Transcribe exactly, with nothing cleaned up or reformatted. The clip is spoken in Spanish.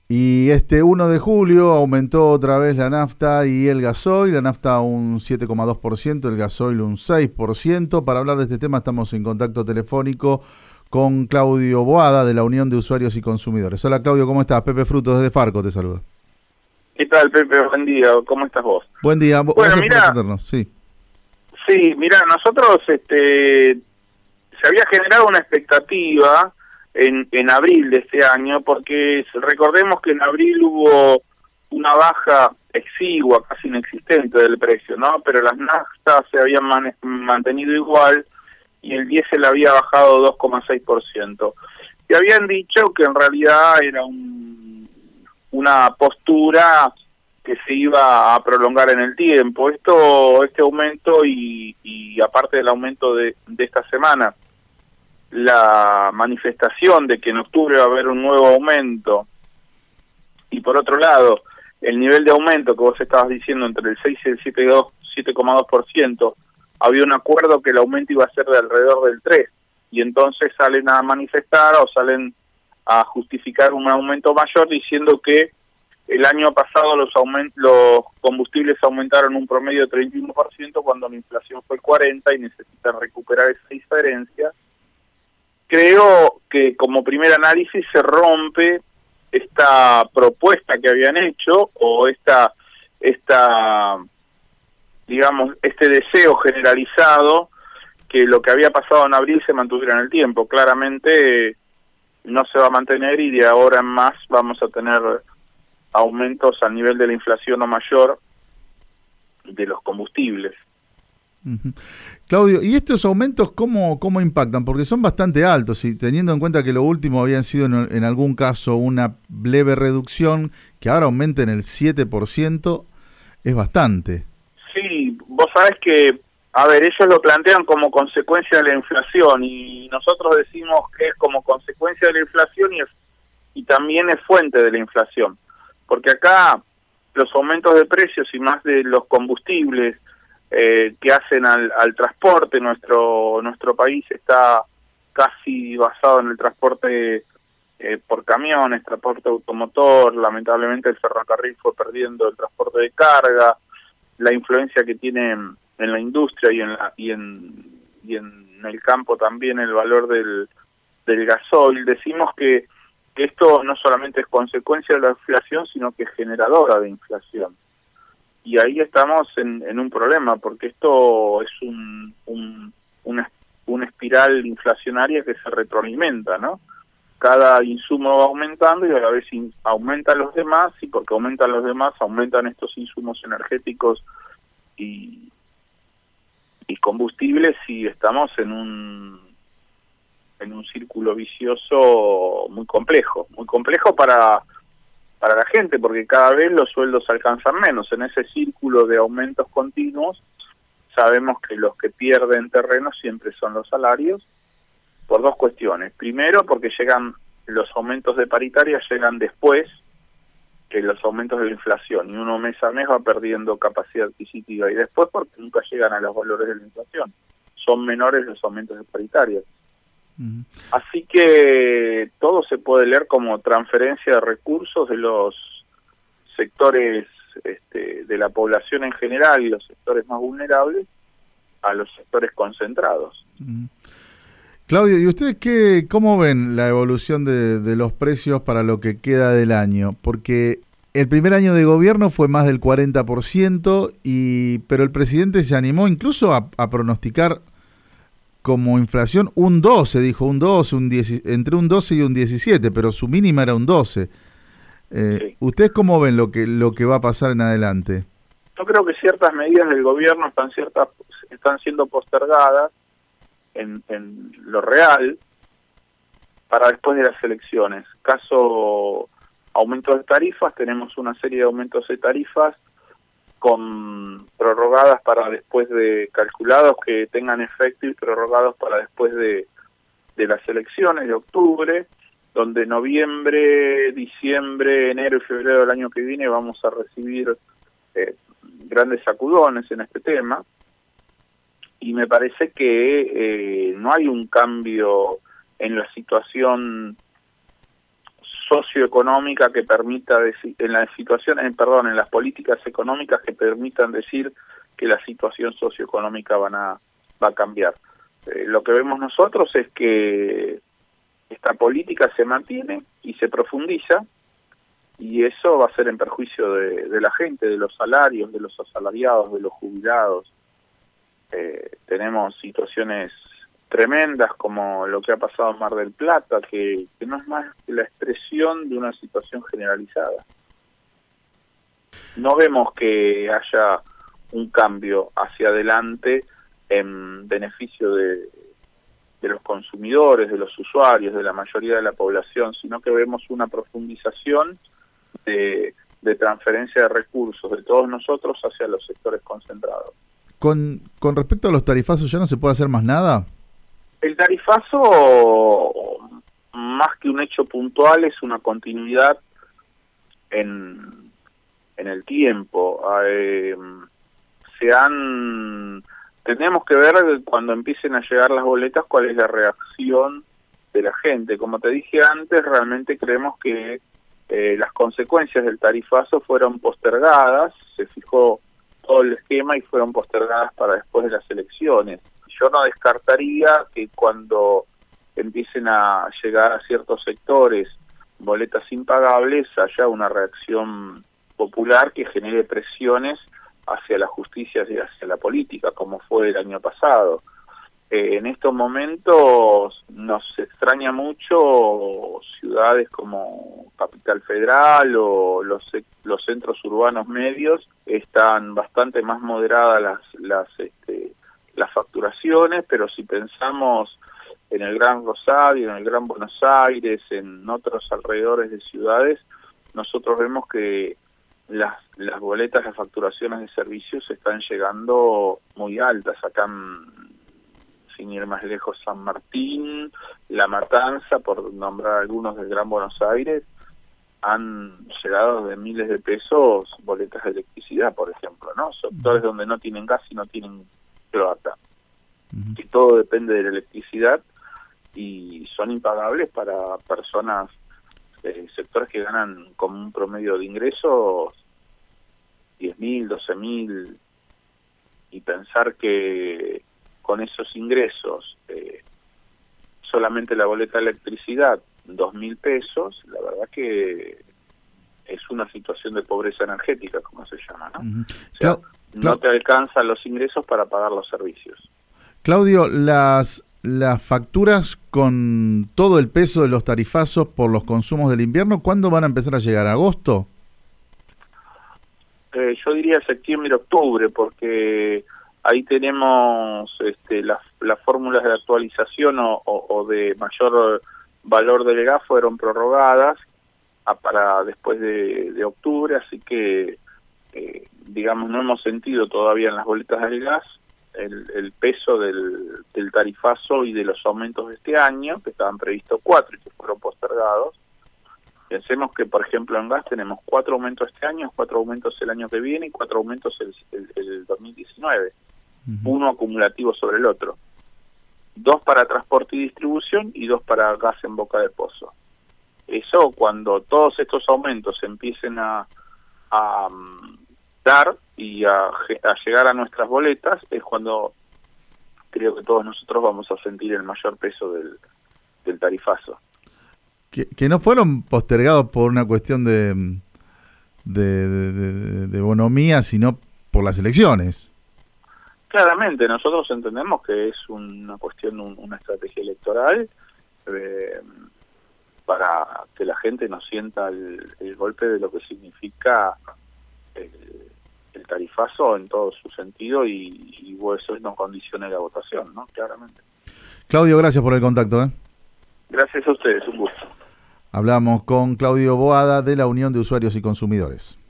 Y este uno de julio aumentó otra vez la nafta y el gasoil, la nafta un siete coma dos por ciento, el gasoil un seis por ciento. Para hablar de este tema estamos en contacto telefónico con Claudio Boada de la Unión de Usuarios y Consumidores. Hola Claudio, ¿cómo estás? Pepe Frutos desde Farco te saluda. ¿Qué tal, Pepe? Buen día, ¿cómo estás vos? Buen día, bueno, gracias mira, por atendernos. Sí, sí, mira, nosotros este, se había generado una expectativa en, en abril de este año, porque recordemos que en abril hubo una baja exigua, casi inexistente del precio, ¿no? Pero las naftas se habían man mantenido igual y el diésel había bajado dos coma seis por ciento. Y habían dicho que en realidad era un, una postura que se iba a prolongar en el tiempo. Esto, este aumento y, y aparte del aumento de, de esta semana, la manifestación de que en octubre va a haber un nuevo aumento, y por otro lado, el nivel de aumento que vos estabas diciendo entre el seis y el siete coma dos por ciento, había un acuerdo que el aumento iba a ser de alrededor del tres por ciento, y entonces salen a manifestar o salen a justificar un aumento mayor diciendo que el año pasado los aument los combustibles aumentaron un promedio de treinta y uno por ciento cuando la inflación fue el cuarenta por ciento y necesitan recuperar esa diferencia. Creo que como primer análisis se rompe esta propuesta que habían hecho o esta, esta digamos, este deseo generalizado que lo que había pasado en abril se mantuviera en el tiempo. Claramente no se va a mantener y de ahora en más vamos a tener aumentos a nivel de la inflación o mayor de los combustibles. Uh-huh. Claudio, ¿y estos aumentos cómo, cómo impactan? Porque son bastante altos y teniendo en cuenta que lo último habían sido en, en algún caso una leve reducción, que ahora aumenta en el siete por ciento, es bastante. Sí, vos sabés que, a ver, ellos lo plantean como consecuencia de la inflación y nosotros decimos que es como consecuencia de la inflación y, es, y también es fuente de la inflación. Porque acá los aumentos de precios y más de los combustibles eh, que hacen al, al transporte, nuestro nuestro país está casi basado en el transporte eh, por camiones, transporte automotor, lamentablemente el ferrocarril fue perdiendo el transporte de carga, la influencia que tiene en, en la industria y en, la, y, en, y en el campo también el valor del, del gasoil. Decimos que que esto no solamente es consecuencia de la inflación, sino que es generadora de inflación. Y ahí estamos en, en un problema, porque esto es un, un, una, una espiral inflacionaria que se retroalimenta, ¿no? Cada insumo va aumentando y a la vez in, aumentan los demás, y porque aumentan los demás, aumentan estos insumos energéticos y, y combustibles, y estamos en un en un círculo vicioso muy complejo, muy complejo para, para la gente, porque cada vez los sueldos alcanzan menos. En ese círculo de aumentos continuos, sabemos que los que pierden terreno siempre son los salarios, por dos cuestiones. Primero, porque llegan los aumentos de paritaria, llegan después que los aumentos de la inflación, y uno mes a mes va perdiendo capacidad adquisitiva, y después porque nunca llegan a los valores de la inflación. Son menores los aumentos de paritaria. Así que todo se puede leer como transferencia de recursos de los sectores este, de la población en general y los sectores más vulnerables a los sectores concentrados. Uh-huh. Claudio, ¿y ustedes qué, cómo ven la evolución de, de los precios para lo que queda del año? Porque el primer año de gobierno fue más del cuarenta por ciento, y, pero el presidente se animó incluso a, a pronosticar como inflación un doce, dijo, un doce, un diez, entre un doce y un diecisiete, pero su mínima era un doce. Eh, sí. ¿Ustedes cómo ven lo que lo que va a pasar en adelante? Yo creo que ciertas medidas del gobierno están ciertas están siendo postergadas en, en lo real para después de las elecciones. Caso aumentos de tarifas, tenemos una serie de aumentos de tarifas con prorrogadas para después de, calculados que tengan efecto y prorrogados para después de, de las elecciones de octubre, donde noviembre, diciembre, enero y febrero del año que viene vamos a recibir eh, grandes sacudones en este tema, y me parece que eh, no hay un cambio en la situación socioeconómica que permita decir, en la situación, en, perdón, en las políticas económicas que permitan decir que la situación socioeconómica van a, va a cambiar. Eh, lo que vemos nosotros es que esta política se mantiene y se profundiza, y eso va a ser en perjuicio de, de la gente, de los salarios, de los asalariados, de los jubilados. Eh, tenemos situaciones tremendas como lo que ha pasado en Mar del Plata, que, que no es más que la expresión de una situación generalizada. No vemos que haya un cambio hacia adelante en beneficio de, de los consumidores, de los usuarios, de la mayoría de la población, sino que vemos una profundización de, de transferencia de recursos de todos nosotros hacia los sectores concentrados. Con, con respecto a los tarifazos, ¿ya no se puede hacer más nada? El tarifazo, más que un hecho puntual, es una continuidad en, en el tiempo. Eh, se han... Tenemos que ver cuando empiecen a llegar las boletas cuál es la reacción de la gente. Como te dije antes, realmente creemos que eh, las consecuencias del tarifazo fueron postergadas, se fijó todo el esquema y fueron postergadas para después de las elecciones. Yo no descartaría que cuando empiecen a llegar a ciertos sectores boletas impagables haya una reacción popular que genere presiones hacia la justicia y hacia la política, como fue el año pasado. Eh, en estos momentos nos extraña mucho ciudades como Capital Federal o los, los centros urbanos medios, están bastante más moderadas las, las este, las facturaciones, pero si pensamos en el Gran Rosario, en el Gran Buenos Aires, en otros alrededores de ciudades, nosotros vemos que las, las boletas, las facturaciones de servicios están llegando muy altas. Acá, en, sin ir más lejos, San Martín, La Matanza, por nombrar algunos del Gran Buenos Aires, han llegado de miles de pesos boletas de electricidad, por ejemplo, ¿no? Sectores donde no tienen gas y no tienen cloaca. Uh-huh. Y todo depende de la electricidad y son impagables para personas, eh, sectores que ganan como un promedio de ingresos diez mil, doce mil, y pensar que con esos ingresos eh, solamente la boleta de electricidad dos mil pesos, la verdad que es una situación de pobreza energética, como se llama, ¿no? Uh-huh. O sea, Cla- no te alcanzan los ingresos para pagar los servicios. Claudio, las las facturas con todo el peso de los tarifazos por los consumos del invierno, ¿cuándo van a empezar a llegar? ¿Agosto? Eh, yo diría septiembre, octubre, porque ahí tenemos este, las, las fórmulas de actualización o, o, o de mayor valor del gas fueron prorrogadas a, para después de, de octubre, así que eh, digamos no hemos sentido todavía en las boletas del gas el, el peso del, del tarifazo y de los aumentos de este año, que estaban previstos cuatro y que fueron postergados. Pensemos que, por ejemplo, en gas tenemos cuatro aumentos este año, cuatro aumentos el año que viene y cuatro aumentos el, el, el dos mil diecinueve, uh-huh. Uno acumulativo sobre el otro. Dos para transporte y distribución y dos para gas en boca de pozo. Eso, cuando todos estos aumentos empiecen a, a um, dar y a, a llegar a nuestras boletas, es cuando creo que todos nosotros vamos a sentir el mayor peso del, del tarifazo. Que, que no fueron postergados por una cuestión de, de, de, de, de bonomía, sino por las elecciones. Claramente, nosotros entendemos que es una cuestión, un, una estrategia electoral eh, para que la gente no sienta el, el golpe de lo que significa el, el tarifazo en todo su sentido y, y eso no condicione la votación, ¿no? Claramente. Claudio, gracias por el contacto, ¿eh? Gracias a ustedes, un gusto. Hablamos con Claudio Boada de la Unión de Usuarios y Consumidores.